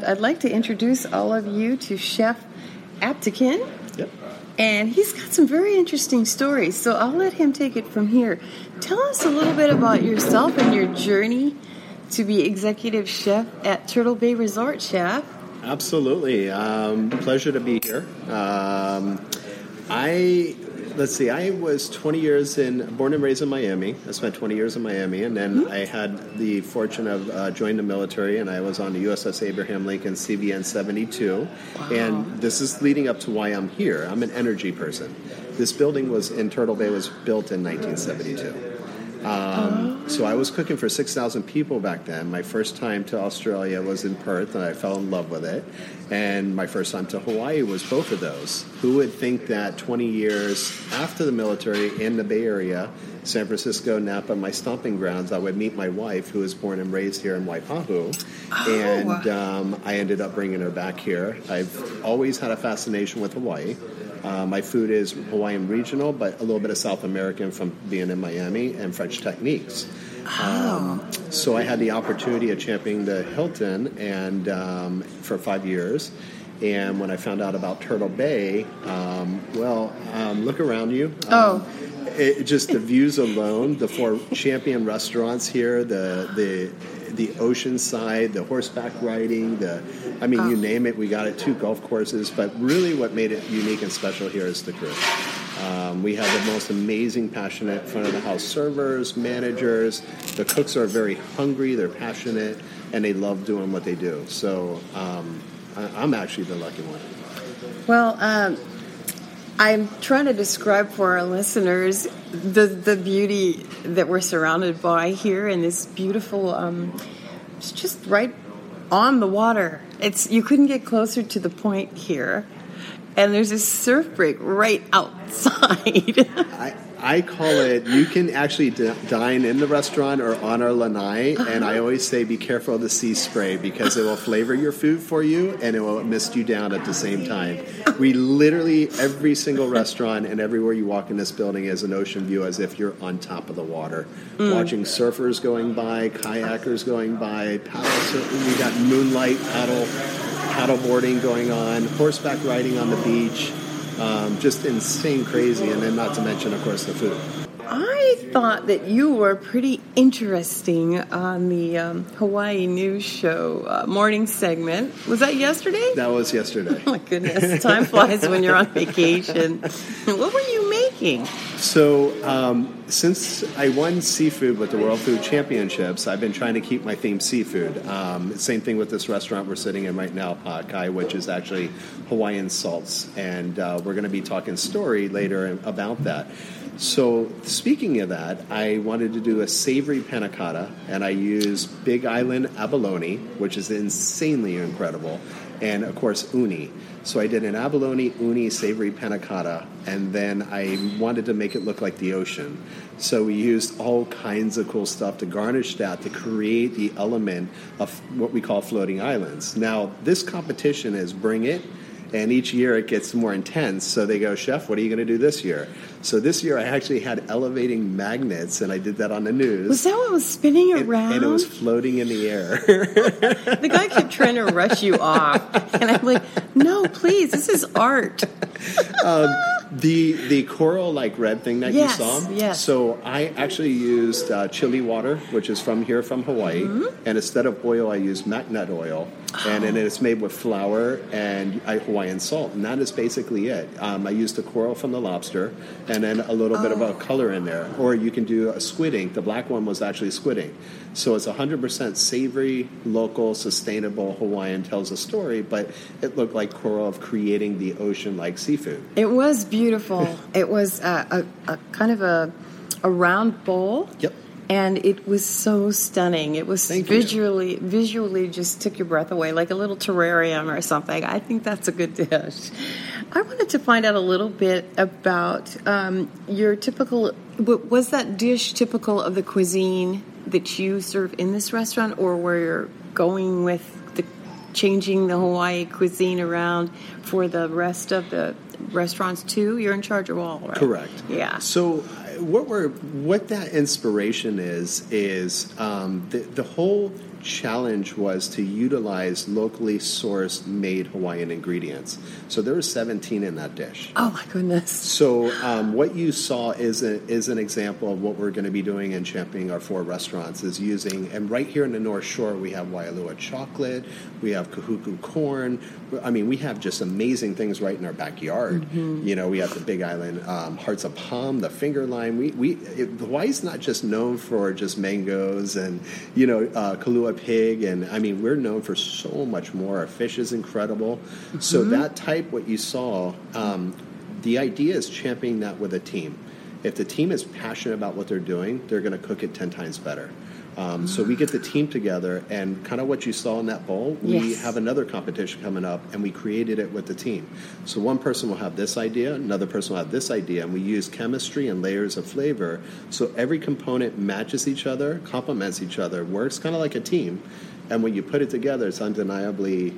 I'd like to introduce all of you to Chef Aptekin. Yep. And he's got some very interesting stories, so I'll let him take it from here. Tell us a little bit about yourself and your journey to be executive chef at Turtle Bay Resort, Chef. Absolutely. Pleasure to be here. I was 20 years born and raised in Miami. I spent 20 years in Miami, and then I had the fortune of joining the military, and I was on the USS Abraham Lincoln CVN 72. Wow. And this is leading up to why I'm here. I'm an energy person. This building in Turtle Bay was built in 1972. So I was cooking for 6,000 people back then. My first time to Australia was in Perth, and I fell in love with it. And my first time to Hawaii was both of those. Who would think that 20 years after the military in the Bay Area, San Francisco, Napa, my stomping grounds, I would meet my wife, who was born and raised here in Waipahu. I ended up bringing her back here. I've always had a fascination with Hawaii. My food is Hawaiian regional, but a little bit of South American from being in Miami, and French techniques. So I had the opportunity of championing the Hilton for 5 years. And when I found out about Turtle Bay, look around you. Just the views alone, the 4 champion restaurants here, the ocean side, the horseback riding, you name it, we got it, 2 golf courses. But really what made it unique and special here is the crew. We have the most amazing, passionate front-of-the-house servers, managers. The cooks are very hungry, they're passionate, and they love doing what they do. So I'm actually the lucky one. Well, I'm trying to describe for our listeners the beauty that we're surrounded by here, and this beautiful, it's just right on the water. You couldn't get closer to the point here, and there's a surf break right outside. I call it, you can actually dine in the restaurant or on our lanai, and I always say be careful of the sea spray because it will flavor your food for you and it will mist you down at the same time. We literally, every single restaurant and everywhere you walk in this building is an ocean view as if you're on top of the water. Watching surfers going by, kayakers going by, we got moonlight paddle boarding going on, horseback riding on the beach. Just insane crazy, and then not to mention, of course, the food. I thought that you were pretty interesting on the Hawaii News Show morning segment. Was that yesterday? That was yesterday. Oh, my goodness. Time flies when you're on vacation. What were you making? So, since I won seafood with the World Food Championships, I've been trying to keep my theme seafood. Same thing with this restaurant we're sitting in right now, Pa'akai, which is actually Hawaiian salts. And we're going to be talking story later about that. So speaking of that, I wanted to do a savory panna cotta, and I used Big Island abalone, which is insanely incredible, and, of course, uni. So I did an abalone uni savory panna cotta, and then I wanted to make it look like the ocean. So we used all kinds of cool stuff to garnish that to create the element of what we call floating islands. Now, this competition is Bring It. And each year it gets more intense. So they go, Chef, what are you going to do this year? So this year I actually had elevating magnets, and I did that on the news. Was that what was spinning around? And it was floating in the air. The guy kept trying to rush you off. And I'm like, no, please, this is art. The coral like red thing that you saw. Yes. So I actually used chili water, which is from Hawaii, and instead of oil, I used magnut oil, and then it's made with flour and Hawaiian salt, and that is basically it. I used the coral from the lobster, and then a little bit of a color in there, or you can do a squid ink. The black one was actually squid ink, so it's 100% savory, local, sustainable Hawaiian. Tells a story, but it looked like coral of creating the ocean-like seafood. It was beautiful. It was a kind of a round bowl. Yep. And it was so stunning. It was visually just took your breath away, like a little terrarium or something. I think that's a good dish. I wanted to find out a little bit about your typical. Was that dish typical of the cuisine that you serve in this restaurant, or were you going with changing the Hawaii cuisine around for the rest of the restaurants too? You're in charge of all, right? Correct. Yeah. So what that inspiration is the whole challenge was to utilize locally sourced, made Hawaiian ingredients. So there were 17 in that dish. Oh my goodness! So what you saw is an example of what we're going to be doing and championing our 4 restaurants is using. And right here in the North Shore, we have Waialua chocolate, we have kahuku corn. I mean, we have just amazing things right in our backyard. Mm-hmm. You know, we have the Big Island Hearts of Palm, the finger lime. Hawaii's not just known for just mangoes and Kalua pig, and I mean, we're known for so much more. Our fish is incredible. Mm-hmm. So that type, what you saw, the idea is championing that with a team. If the team is passionate about what they're doing, they're going to cook it 10 times better. So we get the team together, and kind of what you saw in that bowl, we have another competition coming up, and we created it with the team. So one person will have this idea, another person will have this idea, and we use chemistry and layers of flavor, so every component matches each other, complements each other, works kind of like a team, and when you put it together, it's undeniably,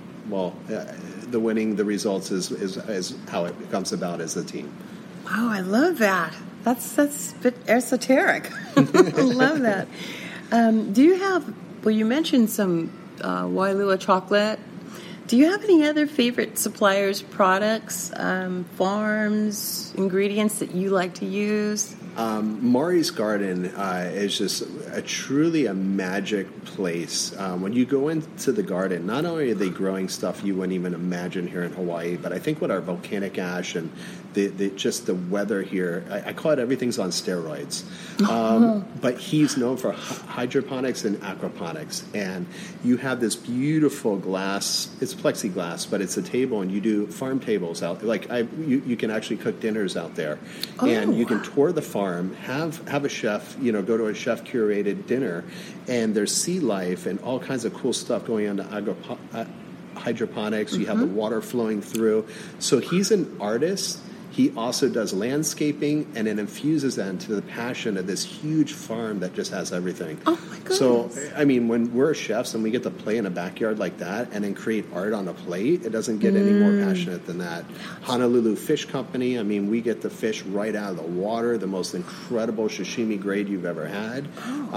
the results is how it comes about as a team. Wow, I love that. That's a bit esoteric. I love that. Do you have, you mentioned some Waialua chocolate. Do you have any other favorite suppliers, products, farms, ingredients that you like to use? Mari's Garden is just truly a magic place. When you go into the garden, not only are they growing stuff you wouldn't even imagine here in Hawaii, but I think with our volcanic ash and just the weather here, I call it everything's on steroids. But he's known for hydroponics and aquaponics. And you have this beautiful glass, it's plexiglass, but it's a table, and you do farm tables out. You can actually cook dinners out there. And you can tour the farm, have a chef, go to a chef curated dinner, and there's sea life and all kinds of cool stuff going on to hydroponics. You have the water flowing through. So he's an artist. He also does landscaping, and it infuses that into the passion of this huge farm that just has everything. Oh, my goodness. So, I mean, when we're chefs and we get to play in a backyard like that and then create art on a plate, it doesn't get any more passionate than that. Honolulu Fish Company, I mean, we get the fish right out of the water, the most incredible sashimi grade you've ever had.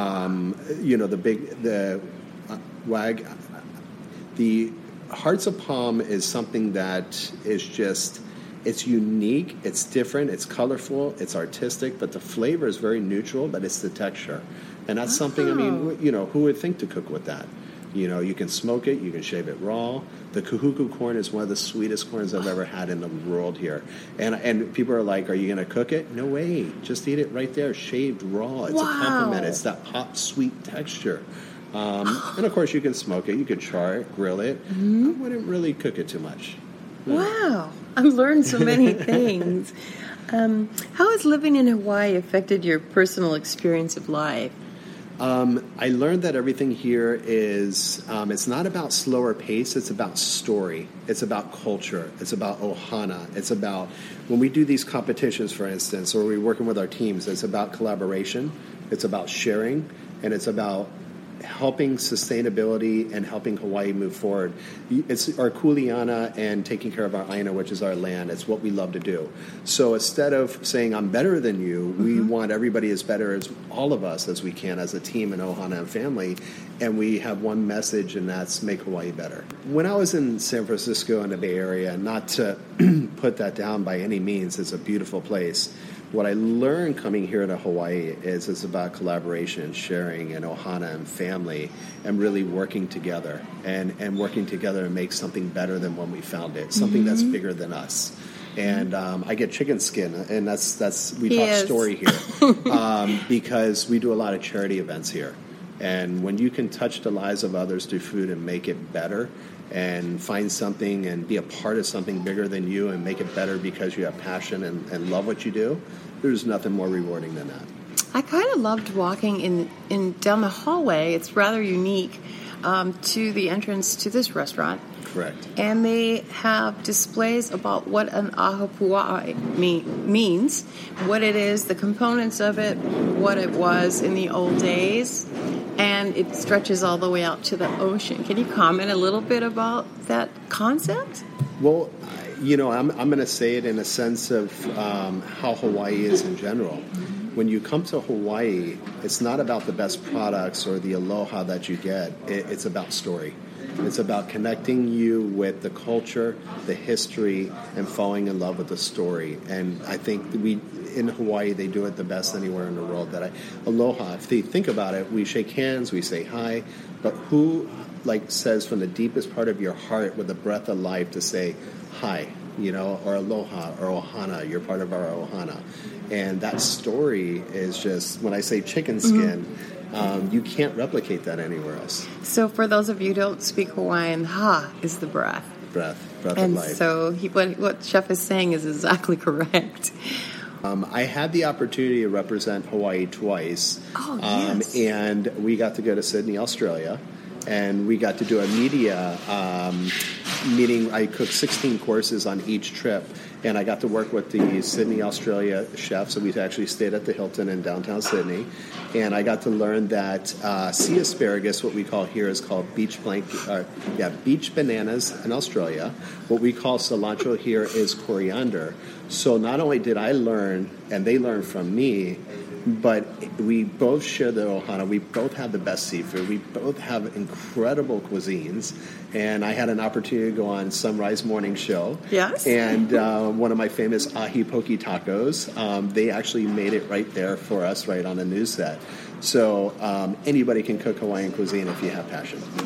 The Hearts of Palm is something that is just... It's unique, it's different, it's colorful, it's artistic, but the flavor is very neutral, but it's the texture. And that's something, I mean, who would think to cook with that? You can smoke it, you can shave it raw. The kahuku corn is one of the sweetest corns I've ever had in the world here. And people are like, are you going to cook it? No way. Just eat it right there, shaved raw. It's a compliment. It's that hot, sweet texture. And, of course, you can smoke it, you could char it, grill it. I wouldn't really cook it too much. Wow. I've learned so many things. How has living in Hawaii affected your personal experience of life? I learned that everything here is, it's not about slower pace, it's about story. It's about culture. It's about ohana. It's about, when we do these competitions, for instance, or we're working with our teams, it's about collaboration, it's about sharing, and it's about helping sustainability and helping Hawaii move forward. It's our kuleana and taking care of our aina, which is our land. It's what we love to do. So instead of saying I'm better than you, we want everybody as better as all of us as we can as a team in ohana and family. And we have one message, and that's make Hawaii better. When I was in San Francisco in the Bay Area, not to put that down by any means, it's a beautiful place. What I learned coming here to Hawaii is it's about collaboration and sharing and ohana and family and really working together and working together to make something better than when we found it, something that's bigger than us. And I get chicken skin, and that's we talk story here because we do a lot of charity events here. And when you can touch the lives of others through food and make it better and find something and be a part of something bigger than you and make it better because you have passion and love what you do, there's nothing more rewarding than that. I kind of loved walking in down the hallway. It's rather unique to the entrance to this restaurant. Correct. And they have displays about what an ahapua'a means, what it is, the components of it, what it was in the old days, and it stretches all the way out to the ocean. Can you comment a little bit about that concept? Well, I'm going to say it in a sense of how Hawaii is in general. when you come to Hawaii, it's not about the best products or the aloha that you get. It's about story. It's about connecting you with the culture, the history, and falling in love with the story. And I think in Hawaii, they do it the best anywhere in the world. Aloha, if they think about it, we shake hands, we say hi, but who says from the deepest part of your heart with the breath of life to say hi, or aloha or ohana, you're part of our ohana. And that story is just, when I say chicken skin, you can't replicate that anywhere else. So for those of you who don't speak Hawaiian, ha is the breath. Breath of life. And so what Chef is saying is exactly correct. I had the opportunity to represent Hawaii twice. Oh, yes. And we got to go to Sydney, Australia. And we got to do a media meeting. I cooked 16 courses on each trip. And I got to work with the Sydney, Australia chef. So we actually stayed at the Hilton in downtown Sydney. And I got to learn that sea asparagus, what we call here, is called beach bananas in Australia. What we call cilantro here is coriander. So not only did I learn, and they learned from me, but we both share the ohana. We both have the best seafood. We both have incredible cuisines. And I had an opportunity to go on Sunrise Morning Show. Yes. And one of my famous ahi poke tacos, they actually made it right there for us, right on the news set. So anybody can cook Hawaiian cuisine if you have passion.